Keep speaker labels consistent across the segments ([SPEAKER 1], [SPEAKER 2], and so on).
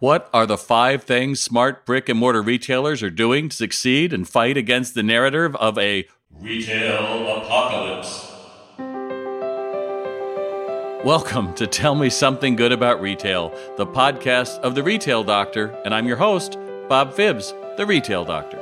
[SPEAKER 1] What are the 5 things smart brick and mortar retailers are doing to succeed and fight against the narrative of a retail apocalypse? Welcome to Tell Me Something Good About Retail, the podcast of The Retail Doctor, and I'm your host, Bob Phibbs, The Retail Doctor.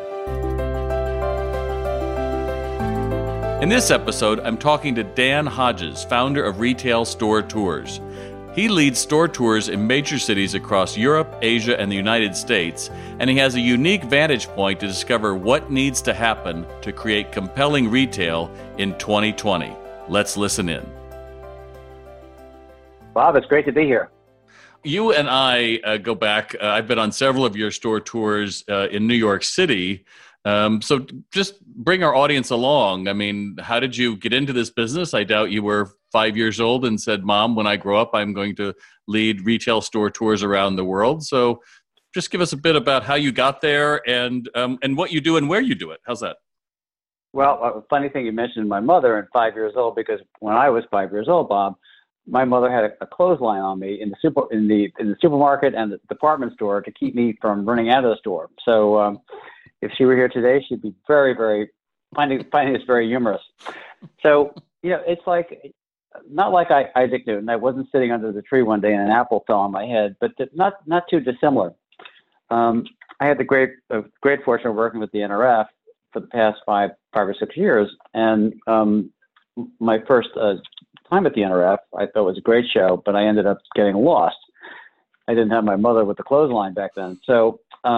[SPEAKER 1] In this episode, I'm talking to Dan Hodges, founder of Retail Store Tours. He leads store tours in major cities across Europe, Asia, and the United States, and he has a unique vantage point to discover what needs to happen to create compelling retail in 2020. Let's listen in.
[SPEAKER 2] Bob, it's great to be here.
[SPEAKER 1] You and I go back. I've been on several of your store tours in New York City. So just bring our audience along. I mean, how did you get into this business? I doubt you were 5 years old and said, Mom, when I grow up, I'm going to lead retail store tours around the world. So just give us a bit about how you got there and what you do and where you do it. How's that?
[SPEAKER 2] Well, funny thing you mentioned my mother and 5 years old, because when I was 5 years old, Bob, my mother had a clothesline on me in the supermarket and the department store to keep me from running out of the store. So if she were here today, she'd be very, very finding this very humorous. So, it's like, not like Isaac Newton. I wasn't sitting under the tree one day and an apple fell on my head, but not too dissimilar. I had the great fortune of working with the NRF for the past five or 6 years. And my first time at the NRF, I thought it was a great show, but I ended up getting lost. I didn't have my mother with the clothesline back then. So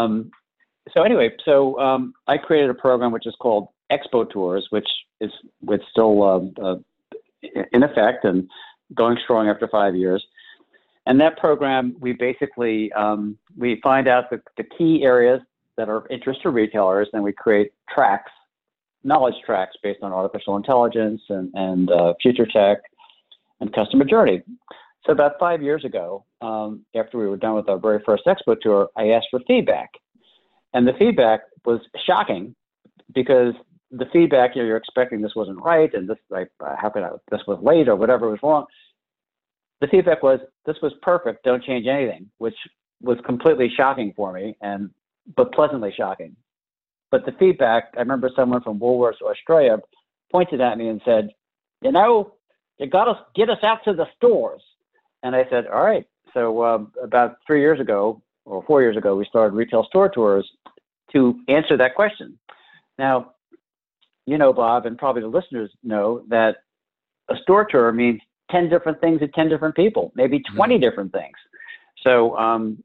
[SPEAKER 2] I created a program which is called Expo Tours, which is still in effect and going strong after 5 years. And that program, we basically we find out the key areas that are of interest to retailers, and we create tracks, knowledge tracks based on artificial intelligence and future tech and customer journey. So about 5 years ago, after we were done with our very first Expo Tour, I asked for feedback. And the feedback was shocking, because the feedback, you're expecting this wasn't right, and this this was late or whatever was wrong. The feedback was, this was perfect, don't change anything, which was completely shocking for me, but pleasantly shocking. But the feedback, I remember someone from Woolworths, Australia, pointed at me and said, you got to get us out to the stores. And I said, all right. So about 3 years ago, or 4 years ago, we started Retail Store Tours to answer that question. Now, Bob, and probably the listeners know, that a store tour means 10 different things to 10 different people, maybe 20 different things. So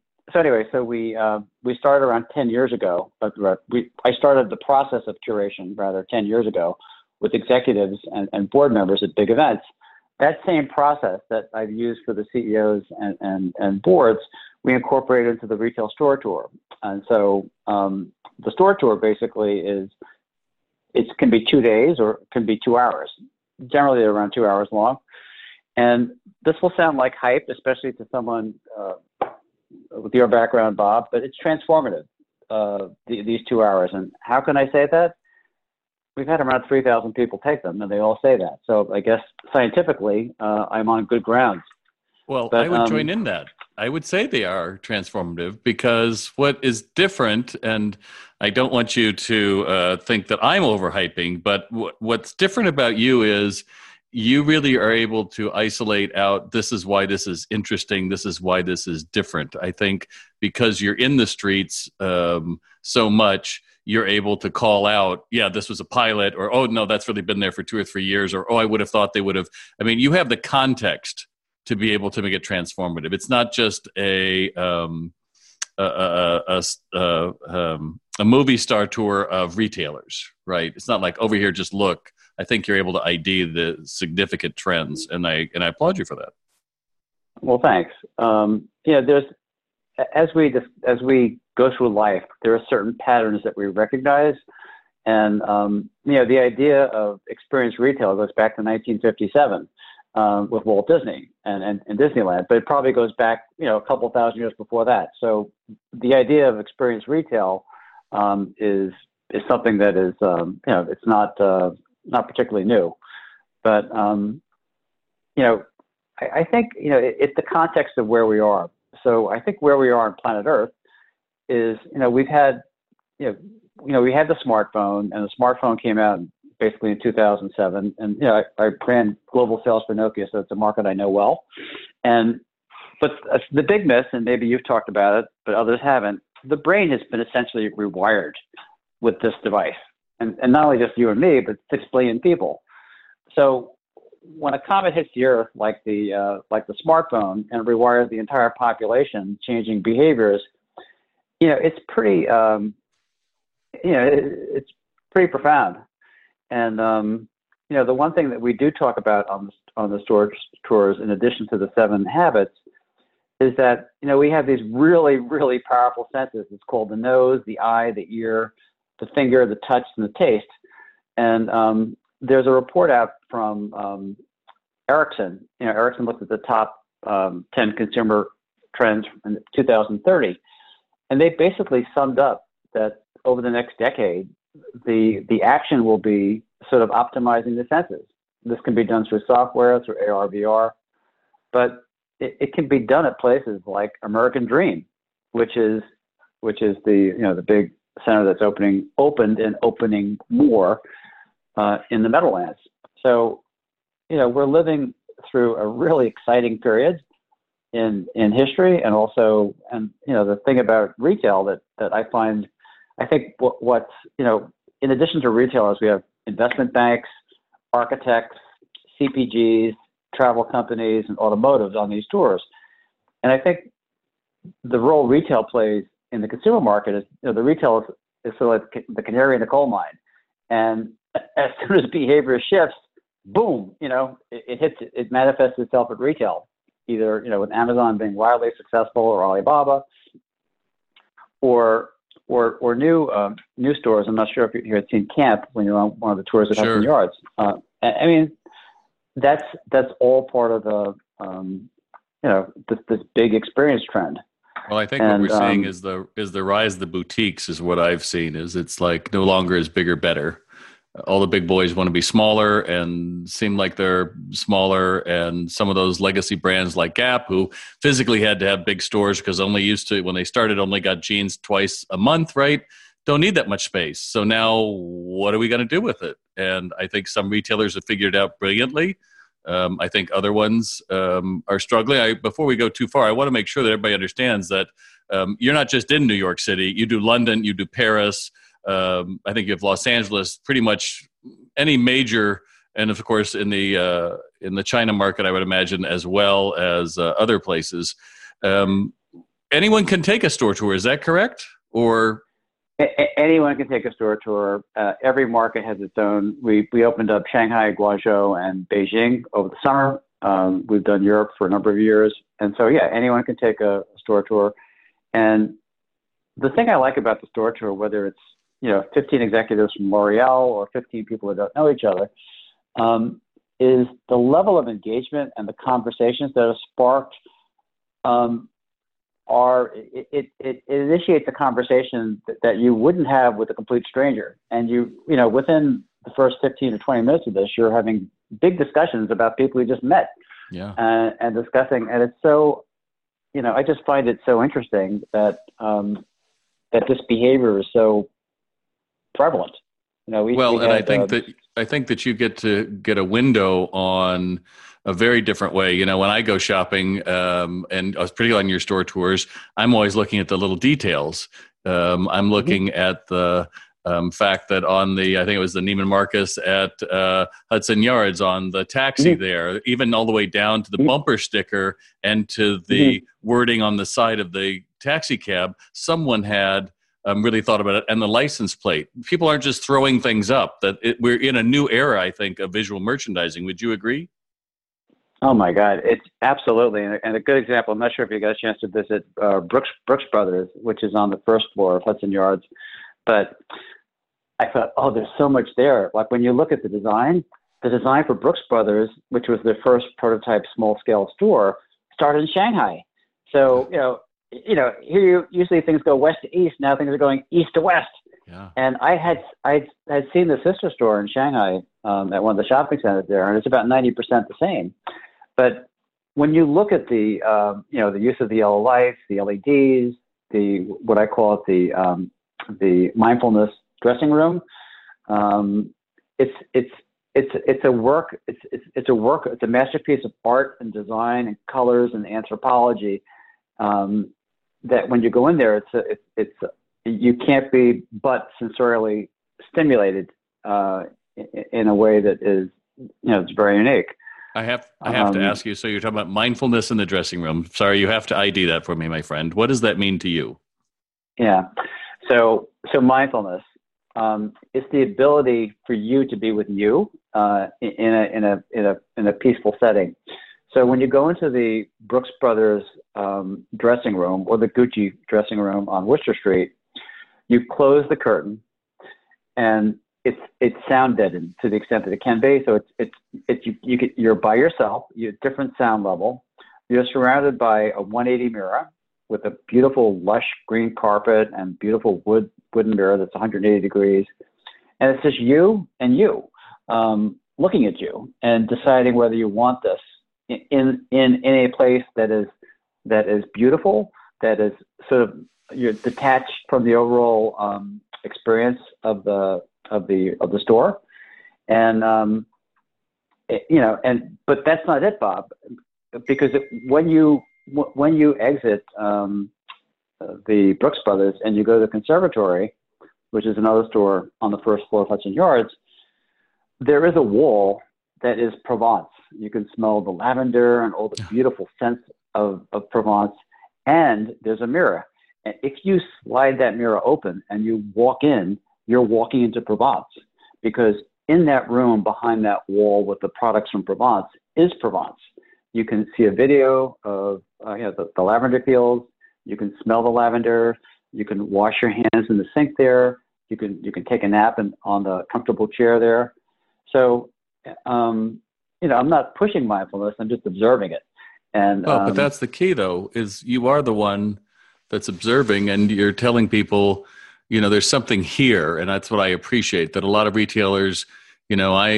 [SPEAKER 2] we started around 10 years ago. I started the process of curation 10 years ago with executives and board members at big events. That same process that I've used for the CEOs and boards, we incorporated into the Retail Store Tour. And so the store tour basically can be 2 days or it can be 2 hours. Generally, they're around 2 hours long. And this will sound like hype, especially to someone with your background, Bob, but it's transformative, these 2 hours. And how can I say that? We've had around 3,000 people take them, and they all say that. So I guess scientifically, I'm on good grounds.
[SPEAKER 1] Well, I would join in that. I would say they are transformative, because what is different, and I don't want you to think that I'm overhyping, but what's different about you is you really are able to isolate out, this is why this is interesting, this is why this is different. I think because you're in the streets so much, you're able to call out, yeah, this was a pilot, or, oh, no, that's really been there for 2 or 3 years, or, oh, I would have thought they would have. I mean, you have the context to be able to make it transformative. It's not just a movie star tour of retailers, right? It's not like, over here, just look. I think you're able to ID the significant trends, and I applaud you for that.
[SPEAKER 2] Well, thanks. There's as we go through life, there are certain patterns that we recognize, and the idea of experience retail goes back to 1957 with Walt Disney and Disneyland, but it probably goes back a couple thousand years before that. So the idea of experience retail is something that is it's not particularly new, but I think it's the context of where we are. So I think where we are on planet Earth is, we've had, we had the smartphone, and the smartphone came out basically in 2007. And, I ran global sales for Nokia, so it's a market I know well. But the big miss, and maybe you've talked about it, but others haven't, the brain has been essentially rewired with this device. And not only just you and me, but 6 billion people. So when a comet hits the Earth, like the smartphone, and rewires the entire population, changing behaviors, it's pretty, it's pretty profound. And the one thing that we do talk about on the store tours, in addition to the 7 habits, is that we have these really, really powerful senses. It's called the nose, the eye, the ear, the finger, the touch, and the taste. And there's a report out from Ericsson. Ericsson looked at the top 10 consumer trends in 2030, and they basically summed up that over the next decade, the action will be sort of optimizing the senses. This can be done through software, through AR, VR, but it can be done at places like American Dream, which is the big center that's opened and opening more in the Meadowlands. So, we're living through a really exciting period in history, and also, the thing about retail that I think what's, in addition to retailers, we have investment banks, architects, CPGs, travel companies, and automotives on these tours. And I think the role retail plays in the consumer market is, the retail is sort of like the canary in the coal mine. And as soon as behavior shifts, boom, it manifests itself at retail, either, with Amazon being wildly successful, or Alibaba, or new stores. I'm not sure if you had seen Camp when you were on one of the tours at Hudson Yards. I mean, that's all part of this big experience trend.
[SPEAKER 1] Well, I think what we're seeing is the rise of the boutiques is what I've seen. Is it's like no longer is bigger better. All the big boys want to be smaller and seem like they're smaller. And some of those legacy brands like Gap, who physically had to have big stores because when they started, only got jeans twice a month, right? Don't need that much space. So now what are we going to do with it? And I think some retailers have figured it out brilliantly. I think other ones are struggling. Before we go too far, I want to make sure that everybody understands that you're not just in New York City. You do London, you do Paris. I think you have Los Angeles, pretty much any major, and of course in the China market, I would imagine, as well as other places. Anyone can take a store tour. Is that correct? Or
[SPEAKER 2] anyone can take a store tour. Every market has its own. We opened up Shanghai, Guangzhou, and Beijing over the summer. We've done Europe for a number of years, and so anyone can take a store tour. And the thing I like about the store tour, whether it's 15 executives from L'Oreal or 15 people who don't know each other, is the level of engagement and the conversations that are sparked. It initiates a conversation that you wouldn't have with a complete stranger. And within the first 15 or 20 minutes of this, you're having big discussions about people you just met. Yeah. And discussing, and it's so, I just find it so interesting that this behavior is so prevalent.
[SPEAKER 1] I think that you get to get a window on a very different way. When I go shopping, and I was particularly on your store tours, I'm always looking at the little details. I'm looking at the fact that on I think it was the Neiman Marcus at Hudson Yards, on the taxi there, even all the way down to the bumper sticker and to the wording on the side of the taxi cab, someone had really thought about it. And the license plate. People aren't just throwing things up. We're in a new era, I think, of visual merchandising. Would you agree?
[SPEAKER 2] Oh my God, it's absolutely, and a good example. I'm not sure if you got a chance to visit Brooks Brothers, which is on the first floor of Hudson Yards, but I thought, there's so much there. Like when you look at the design for Brooks Brothers, which was their first prototype small-scale store, started in Shanghai. So here usually things go west to east. Now things are going east to west. Yeah. And I had seen the sister store in Shanghai at one of the shopping centers there, and it's about 90% the same. But when you look at the the use of the yellow lights, the LEDs, what I call it the mindfulness dressing room, it's a work. It's a masterpiece of art and design and colors and anthropology. That when you go in there, you can't be but sensorially stimulated in a way that is, it's very unique.
[SPEAKER 1] I have to ask you. So you're talking about mindfulness in the dressing room. Sorry, you have to ID that for me, my friend. What does that mean to you?
[SPEAKER 2] Yeah. So mindfulness is the ability for you to be with you in a peaceful setting. So when you go into the Brooks Brothers dressing room or the Gucci dressing room on Worcester Street, you close the curtain, and it's sound deadened to the extent that it can be. So you're by yourself. You have different sound level. You're surrounded by a 180 mirror with a beautiful lush green carpet and beautiful wooden mirror that's 180 degrees, and it's just you and you looking at you and deciding whether you want this in a place that is beautiful, that is sort of, you're detached from the overall experience of the store, and but that's not it, Bob, because when you exit the Brooks Brothers and you go to the Conservatory, which is another store on the first floor of Hudson Yards, there is a wall that is Provence. You can smell the lavender and all the beautiful scents of Provence, and there's a mirror. And if you slide that mirror open and you walk in, you're walking into Provence, because in that room behind that wall with the products from Provence is Provence. You can see a video of the lavender fields. You can smell the lavender. You can wash your hands in the sink there. You can take a nap on the comfortable chair there. So, I'm not pushing mindfulness. I'm just observing it. And
[SPEAKER 1] but that's the key, though, is you are the one that's observing, and you're telling people, there's something here, and that's what I appreciate. That a lot of retailers, a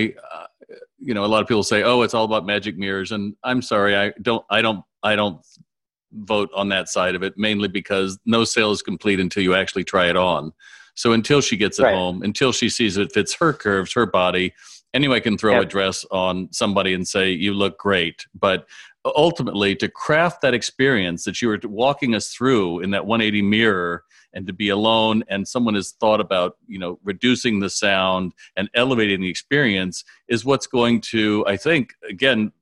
[SPEAKER 1] lot of people say, "Oh, it's all about magic mirrors," and I'm sorry, I don't vote on that side of it, mainly because no sale is complete until you actually try it on. So until she gets it home, until she sees it fits her curves, her body, anyone can throw a dress on somebody and say, "You look great," but ultimately, to craft that experience that you were walking us through in that 180 mirror, and to be alone, and someone has thought about, reducing the sound and elevating the experience, is what's going to, I think, again,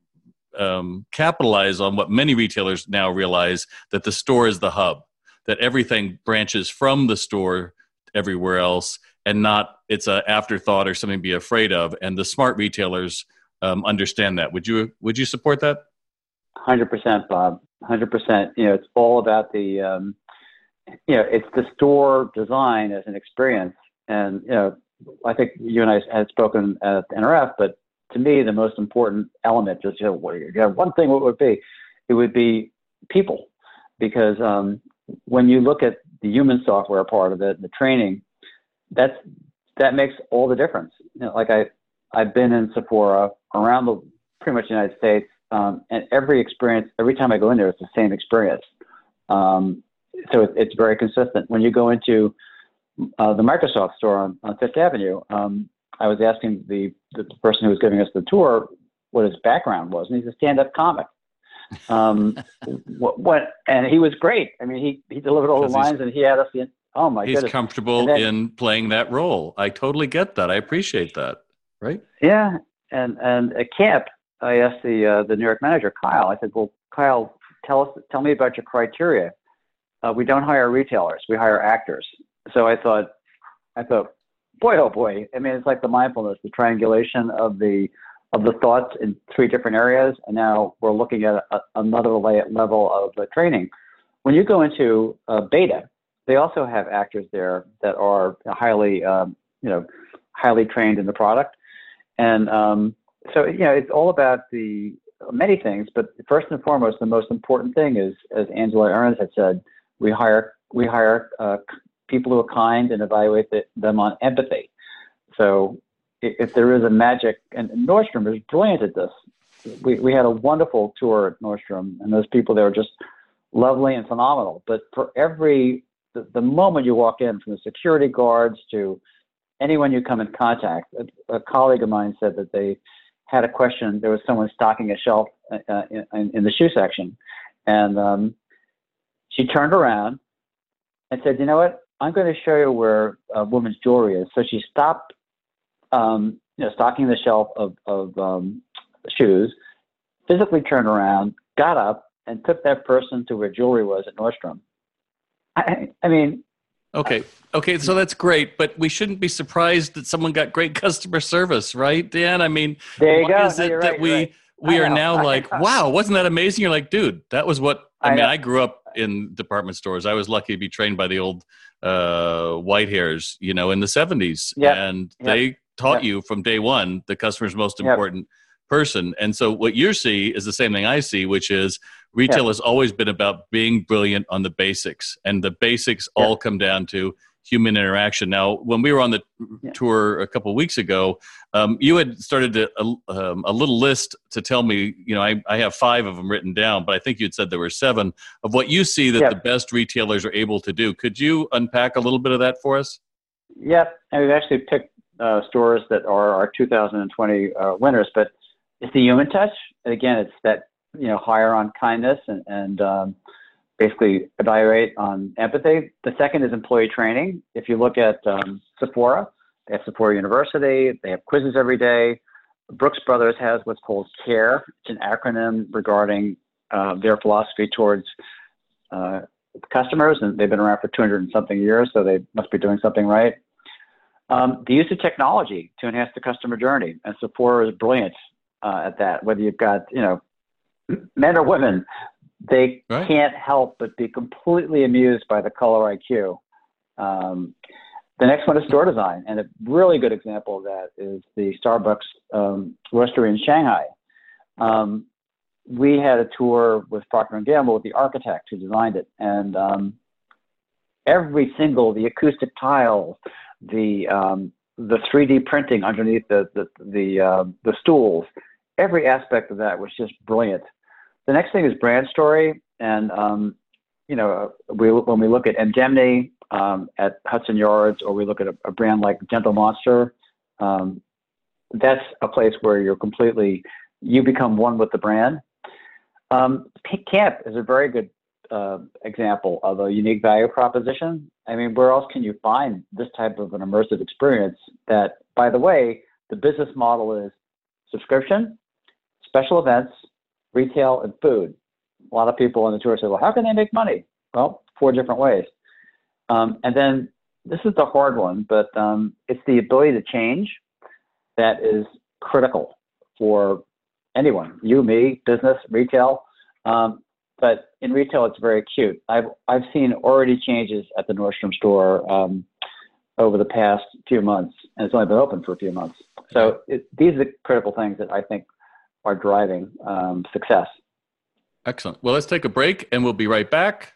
[SPEAKER 1] capitalize on what many retailers now realize, that the store is the hub, that everything branches from the store everywhere else, and not it's an afterthought or something to be afraid of. And the smart retailers understand that. Would you support that?
[SPEAKER 2] 100%, Bob. 100%. It's all about the, it's the store design as an experience. And, I think you and I had spoken at NRF, but to me, the most important element, just, one thing, what would it be? It would be people. Because when you look at the human software part of it, the training, that makes all the difference. Like I've been in Sephora around pretty much the United States, and every time I go in there, it's the same experience. So it's very consistent. When you go into the Microsoft store on Fifth Avenue, I was asking the person who was giving us the tour what his background was, and he's a stand-up comic. And he was great. I mean, he delivered all the lines, and he had us in. Oh my goodness!
[SPEAKER 1] He's comfortable in playing that role. I totally get that. I appreciate that. Right?
[SPEAKER 2] Yeah, and at camp, I asked the New York manager, Kyle. I said, "Well, Kyle, tell me about your criteria. We don't hire retailers; we hire actors." So I thought, boy, oh boy! I mean, it's like the mindfulness, the triangulation of the thoughts in three different areas, and now we're looking at another level of training. When you go into beta, they also have actors there that are highly trained in the product, and so it's all about the many things. But first and foremost, the most important thing is, as Angela Ahrendts had said, we hire people who are kind and evaluate them on empathy. So if there is a magic, and Nordstrom is brilliant at this. we had a wonderful tour at Nordstrom, and those people there were just lovely and phenomenal. But for the moment you walk in, from the security guards to anyone you come in contact, a colleague of mine said that they had a question. There was someone stocking a shelf in the shoe section, and she turned around and said, "You know what? I'm going to show you where a woman's jewelry is." So she stopped, stocking the shelf of shoes, physically turned around, got up, and took that person to where jewelry was at Nordstrom. I mean.
[SPEAKER 1] Okay, so that's great, but we shouldn't be surprised that someone got great customer service, right, Dan? I mean,
[SPEAKER 2] there you go.
[SPEAKER 1] Is it that we are now like, wow, wasn't that amazing? You're like, dude, that was what I grew up in department stores. I was lucky to be trained by the old white hairs, in the 70s.
[SPEAKER 2] Yep.
[SPEAKER 1] And they taught you from day one the customer's most important person. And so what you see is the same thing I see, which is retail has always been about being brilliant on the basics. And the basics all come down to human interaction. Now, when we were on the tour a couple of weeks ago, you had started a little list to tell me, I have 5 of them written down, but I think you'd said there were 7 of what you see that the best retailers are able to do. Could you unpack a little bit of that for us?
[SPEAKER 2] Yep. And we've actually picked stores that are our 2020 winners, but it's the human touch. And again, it's that, hire on kindness and basically evaluate on empathy. The second is employee training. If you look at Sephora, they have Sephora University. They have quizzes every day. Brooks Brothers has what's called CARE. It's an acronym regarding their philosophy towards customers, and they've been around for 200 and something years, so they must be doing something right. The use of technology to enhance the customer journey, and Sephora is brilliant at that. Whether you've got, men or women, they can't help but be completely amused by the color IQ. The next one is store design, and a really good example of that is the Starbucks roastery in Shanghai. We had a tour with Procter & Gamble with the architect who designed it, and every single, the acoustic tiles, the 3D printing underneath the stools, every aspect of that was just brilliant. The next thing is brand story, and when we look at Indemnity at Hudson Yards, or we look at a brand like Gentle Monster, that's a place where you become one with the brand. Camp is a very good example of a unique value proposition. I mean, where else can you find this type of an immersive experience that, by the way, the business model is subscription, special events, retail, and food. A lot of people on the tour say, well, how can they make money? Well, 4 different ways. And then this is the hard one, but it's the ability to change that is critical for anyone, you, me, business, retail. But in retail, it's very acute. I've seen already changes at the Nordstrom store over the past few months, and it's only been open for a few months. So these are the critical things that I think are driving success.
[SPEAKER 1] Excellent. Well, let's take a break, and we'll be right back.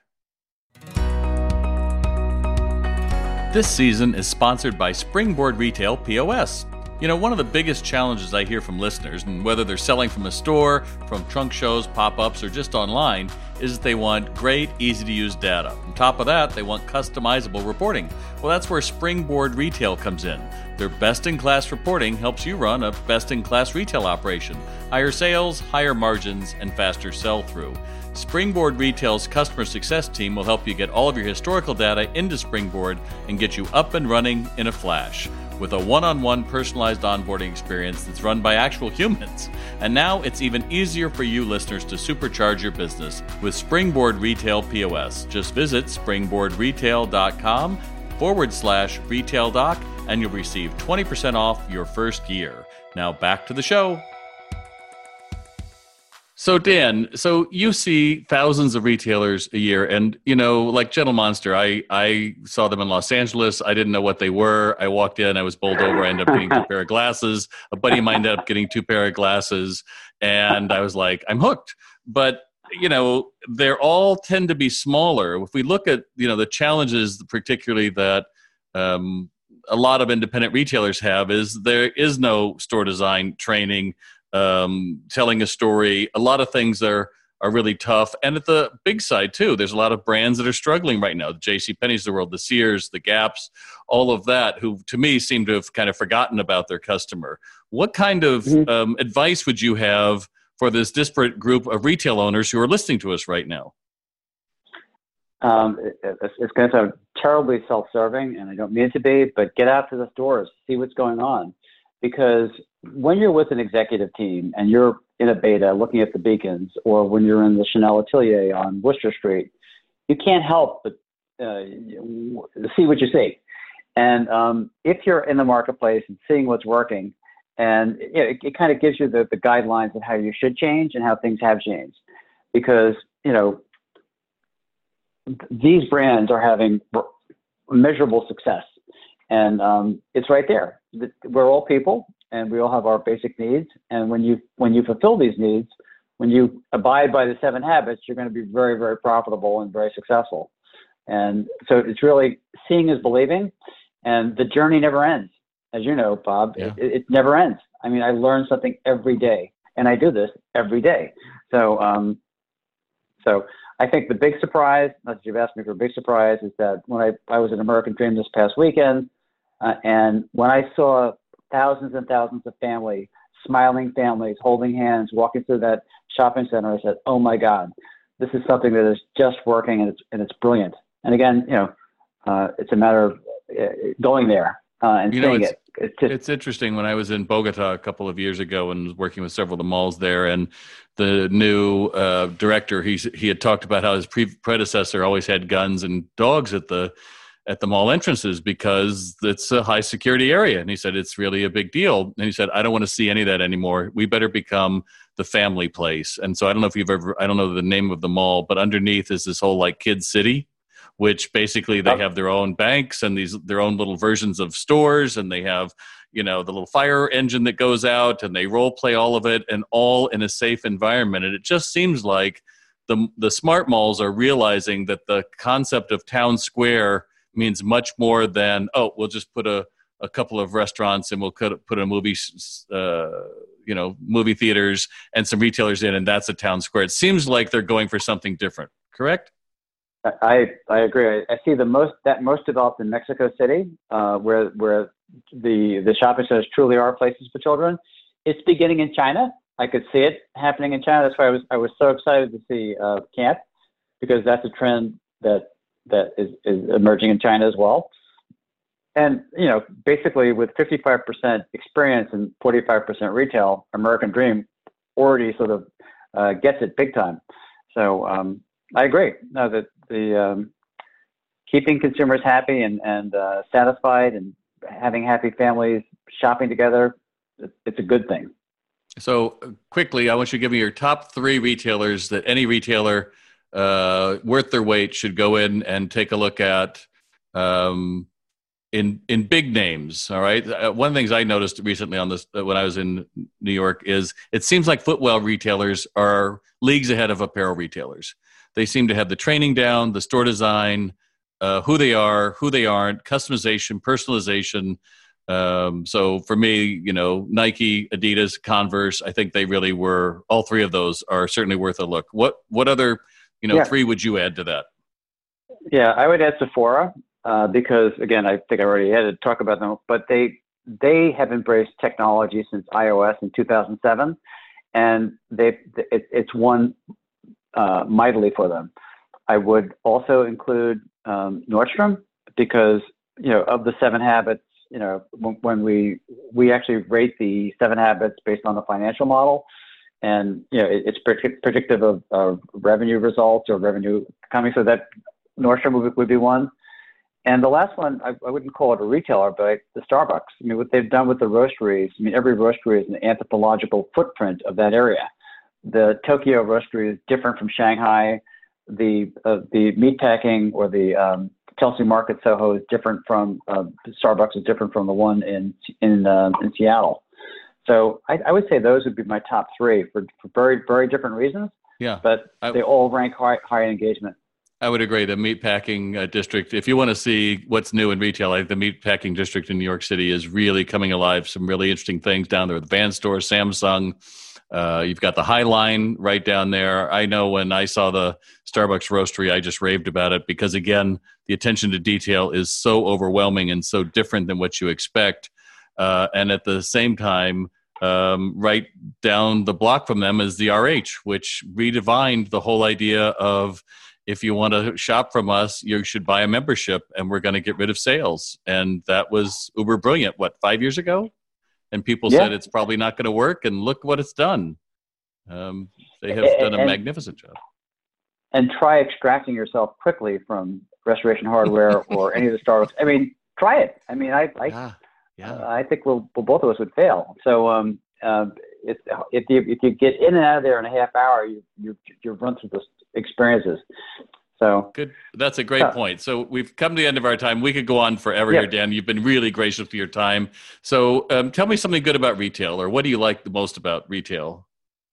[SPEAKER 1] This season is sponsored by Springboard Retail POS. One of the biggest challenges I hear from listeners, and whether they're selling from a store, from trunk shows, pop-ups, or just online, is that they want great, easy-to-use data. On top of that, they want customizable reporting. Well, that's where Springboard Retail comes in. Their best-in-class reporting helps you run a best-in-class retail operation. Higher sales, higher margins, and faster sell-through. Springboard Retail's customer success team will help you get all of your historical data into Springboard and get you up and running in a flash, with a one-on-one personalized onboarding experience that's run by actual humans. And now it's even easier for you listeners to supercharge your business with Springboard Retail POS. Just visit springboardretail.com/retaildoc and you'll receive 20% off your first year. Now back to the show. So Dan, you see thousands of retailers a year, and like Gentle Monster, I saw them in Los Angeles. I didn't know what they were. I walked in, I was bowled over. I ended up getting 2 pair of glasses. A buddy of mine ended up getting 2 pair of glasses, and I was like, I'm hooked. But they all tend to be smaller. If we look at the challenges, particularly that a lot of independent retailers have, is there is no store design training. telling a story. A lot of things are really tough. And at the big side too, there's a lot of brands that are struggling right now. The JCPenney's of the world, the Sears, the Gaps, all of that, who to me seem to have kind of forgotten about their customer. What kind of advice would you have for this disparate group of retail owners who are listening to us right now?
[SPEAKER 2] It's going to sound terribly self-serving, and I don't mean it to be, but get out to the stores, see what's going on. Because when you're with an executive team and you're in a beta looking at the beacons, or when you're in the Chanel Atelier on Worcester Street, you can't help but see what you see. And if you're in the marketplace and seeing what's working, and it kind of gives you the guidelines of how you should change and how things have changed. Because, these brands are having measurable success. And it's right there. We're all people, and we all have our basic needs. And when you fulfill these needs, when you abide by the 7 habits, you're going to be very, very profitable and very successful. And so it's really seeing is believing, and the journey never ends. As you know, Bob, it never ends. I mean, I learn something every day, and I do this every day. So I think the big surprise, not that you've asked me for a big surprise, is that when I was at American Dream this past weekend, and when I saw thousands and thousands of smiling families, holding hands, walking through that shopping center, I said, "Oh my God, this is something that is just working, and it's brilliant." And again, it's a matter of going there and seeing it.
[SPEAKER 1] It's interesting. When I was in Bogota a couple of years ago and was working with several of the malls there, and the new director, he had talked about how his predecessor always had guns and dogs at the mall entrances because it's a high security area. And he said, it's really a big deal. And he said, I don't want to see any of that anymore. We better become the family place. And so I don't know if I don't know the name of the mall, but underneath is this whole like Kid City, which basically they have their own banks and their own little versions of stores. And they have, the little fire engine that goes out, and they role play all of it, and all in a safe environment. And it just seems like the smart malls are realizing that the concept of town square means much more than, we'll just put a couple of restaurants and we'll put a movie theaters and some retailers in, and that's a town square. It seems like they're going for something different, correct?
[SPEAKER 2] I agree. I see most developed in Mexico City, where the shopping centers truly are places for children. It's beginning in China. I could see it happening in China. That's why I was so excited to see Camp, because that's a trend that is emerging in China as well. And basically with 55% experience and 45% retail, American Dream already sort of gets it big time. So I agree. No, that the keeping consumers happy and satisfied, and having happy families shopping together, it's a good thing.
[SPEAKER 1] So quickly, I want you to give me your top 3 retailers that any retailer worth their weight should go in and take a look at in big names. All right. One of the things I noticed recently on this when I was in New York is it seems like footwear retailers are leagues ahead of apparel retailers. They seem to have the training down, the store design, who they are, who they aren't, customization, personalization. So for me, Nike, Adidas, Converse, I think they really were, all 3 of those are certainly worth a look. What other, 3 would you add to that?
[SPEAKER 2] Yeah, I would add Sephora, because again, I think I already had to talk about them, but they have embraced technology since iOS in 2007, and it's won mightily for them. I would also include Nordstrom, because of the 7 habits, when we actually rate the 7 habits based on the financial model, and it's predictive of revenue results or revenue coming, so that Nordstrom would be one. And the last one, I wouldn't call it a retailer, but the Starbucks. I mean, what they've done with the roasteries, every roastery is an anthropological footprint of that area. The Tokyo roastery is different from Shanghai. The meatpacking or the Chelsea Market Soho is different from Starbucks is different from the one in Seattle. So I would say those would be my top 3 for very, very different reasons.
[SPEAKER 1] Yeah,
[SPEAKER 2] but they all rank high in engagement.
[SPEAKER 1] I would agree. The meatpacking district, if you want to see what's new in retail, like the meatpacking district in New York City is really coming alive. Some really interesting things down there. The Van store, Samsung. You've got the High Line right down there. I know when I saw the Starbucks roastery, I just raved about it because, again, the attention to detail is so overwhelming and so different than what you expect. And at the same time, right down the block from them is the RH, which redefined the whole idea of, if you want to shop from us, you should buy a membership and we're going to get rid of sales. And that was uber brilliant, 5 years ago? And people said it's probably not going to work, and look what it's done. They have done a magnificent job.
[SPEAKER 2] And try extracting yourself quickly from Restoration Hardware or any of the Starbucks. I mean, try it. I mean, I think both of us would fail. So if you get in and out of there in a half hour, you run through those experiences. So
[SPEAKER 1] good. That's a great point. So we've come to the end of our time. We could go on forever here, Dan. You've been really gracious with your time. So tell me something good about retail, or what do you like the most about retail?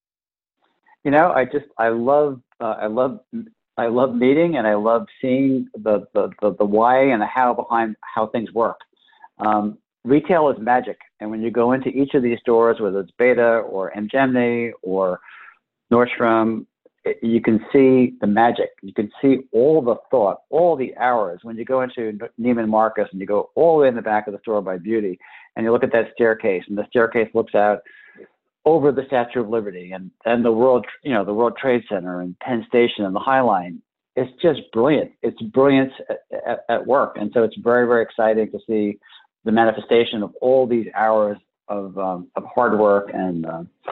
[SPEAKER 2] You know, I love meeting, and I love seeing the why and the how behind how things work. Retail is magic, and when you go into each of these stores, whether it's Beta or Gemini or Nordstrom, you can see the magic. You can see all the thought, all the hours. When you go into Neiman Marcus and you go all the way in the back of the store by Beauty, and you look at that staircase, and the staircase looks out over the Statue of Liberty and the World Trade Center and Penn Station and the High Line. It's just brilliant. It's brilliance at work, and so it's very, very exciting to see the manifestation of all these hours of hard work and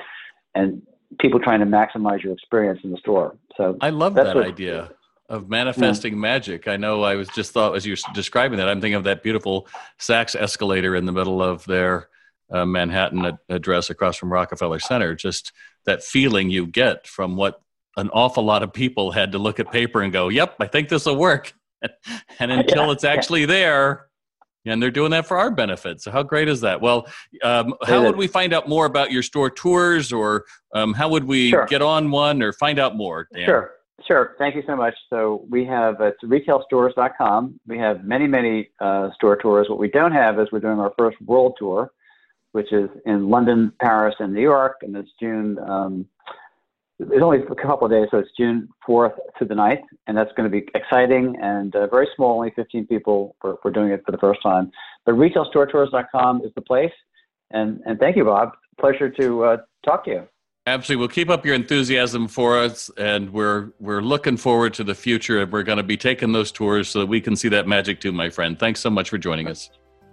[SPEAKER 2] people trying to maximize your experience in the store. So
[SPEAKER 1] I love that idea of manifesting magic. I know I was just thought as you're describing that, I'm thinking of that beautiful Saks escalator in the middle of their Manhattan address across from Rockefeller Center. Just that feeling you get from what an awful lot of people had to look at paper and go, yep, I think this will work. And until it's actually there, and they're doing that for our benefit. So how great is that? Well, how would we find out more about your store tours, or how would we get on one or find out more, Dan?
[SPEAKER 2] Sure. Thank you so much. So we have, it's retailstores.com. We have many store tours. What we don't have is we're doing our first world tour, which is in London, Paris, and New York. And it's June, it's only a couple of days, so it's June 4th to the 9th, and that's going to be exciting and very small, only 15 people for doing it for the first time. But retailstoretours.com is the place, and thank you, Bob. Pleasure to talk to you.
[SPEAKER 1] Absolutely. We'll keep up your enthusiasm for us, and we're looking forward to the future, and we're going to be taking those tours so that we can see that magic too, my friend. Thanks so much for joining us.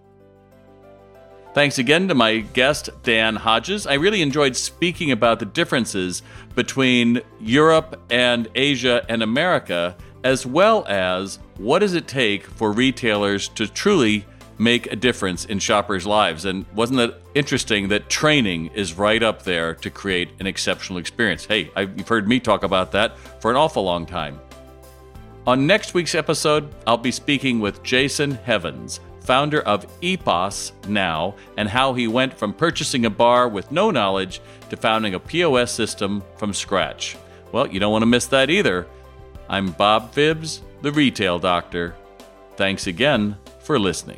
[SPEAKER 1] Thanks again to my guest, Dan Hodges. I really enjoyed speaking about the differences between Europe and Asia and America, as well as what does it take for retailers to truly make a difference in shoppers' lives. And wasn't it interesting that training is right up there to create an exceptional experience? Hey, you've heard me talk about that for an awful long time. On next week's episode, I'll be speaking with Jason Heavens, founder of EPOS Now, and how he went from purchasing a bar with no knowledge to founding a POS system from scratch. Well, you don't want to miss that either. I'm Bob Phibbs, the Retail Doctor. Thanks again for listening.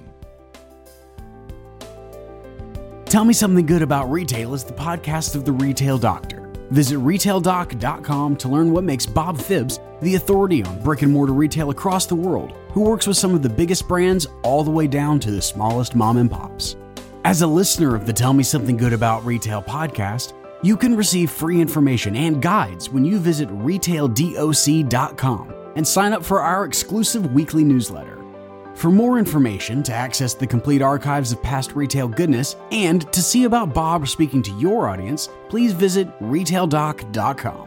[SPEAKER 3] Tell Me Something Good About Retail is the podcast of the Retail Doctor. Visit retaildoc.com to learn what makes Bob Phibbs the authority on brick and mortar retail across the world, who works with some of the biggest brands all the way down to the smallest mom and pops. As a listener of the Tell Me Something Good About Retail podcast, you can receive free information and guides when you visit retaildoc.com and sign up for our exclusive weekly newsletter. For more information, to access the complete archives of past retail goodness, and to see about Bob speaking to your audience, please visit retaildoc.com.